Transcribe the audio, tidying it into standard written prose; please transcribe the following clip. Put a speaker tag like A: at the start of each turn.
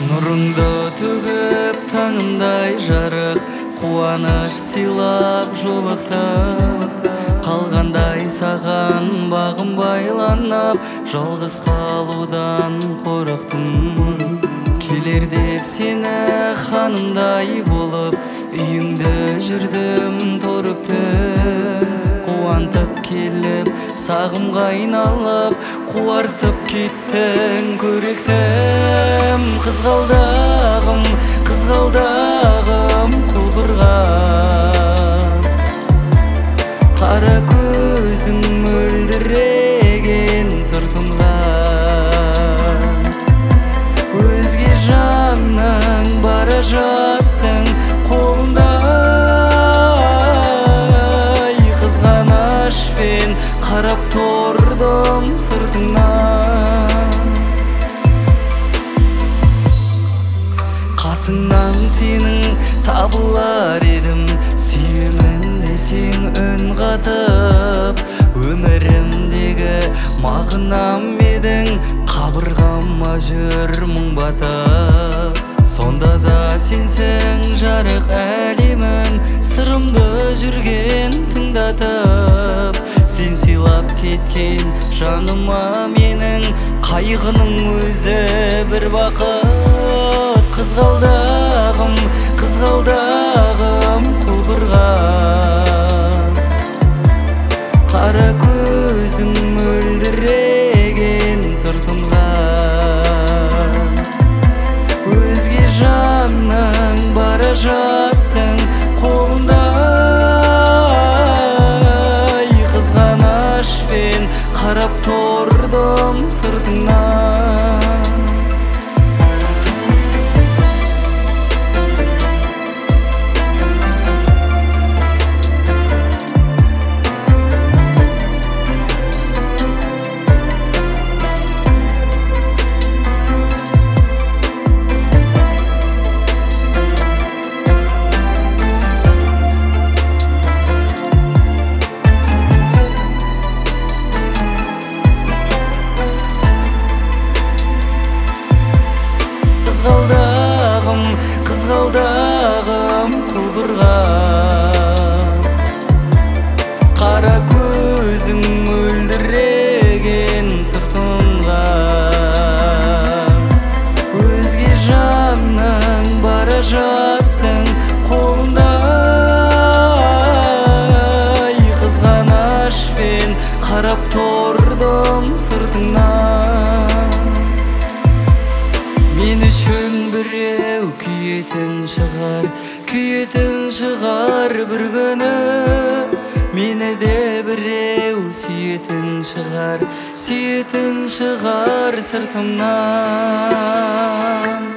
A: Нұрыңды төгіп таңымдай жарық, қуаныш сыйлап жолықтым. Қалғандай саған бағым байланып, жалғыз қалудан қорықтым. Келер деп сені ханымдай болып, үйіңді жүрдім торып түн. Қуантып келіп, сағымға айналып, қуартып кеттің көріктім. Қызғалдағым, қызғалдағым құлпырған, қара көзің мөлдіреген сыртымған. Өзге жанның бара жаттың қолындай, қызғанышпен қарап тұрдым сыртыңнан. Қасыңнан сенің табылар едім, сүйемін десең үн қатып. Өмірімдегі мағынам едің, қабырғама жүр мұң батып. Сонда да сенсің жарық әлемім, сырымды жүрген тыңдатып. Сен сыйлап кеткен жаныма менің, қайғының өзі бір бақыт. Қызғалдағым, қызғалдағым құлпырған, қара көзің мөлдіреген сыртымған. Өзге жанның бара жаттың қолындай, қызғанышпен қарап тұрдым сыртыңнан. Қызғалдағым, қызғалдағым құлпырған, қара көзің мөлдіреген сыртымған. Өзге жанның бара жаттың қолындай, қызғанышпен қарап тұрдым сыртыңнан. Мен үшін біреу күйетін шығар бір күні, мені де біреу сүйетін шығар сыртымнан.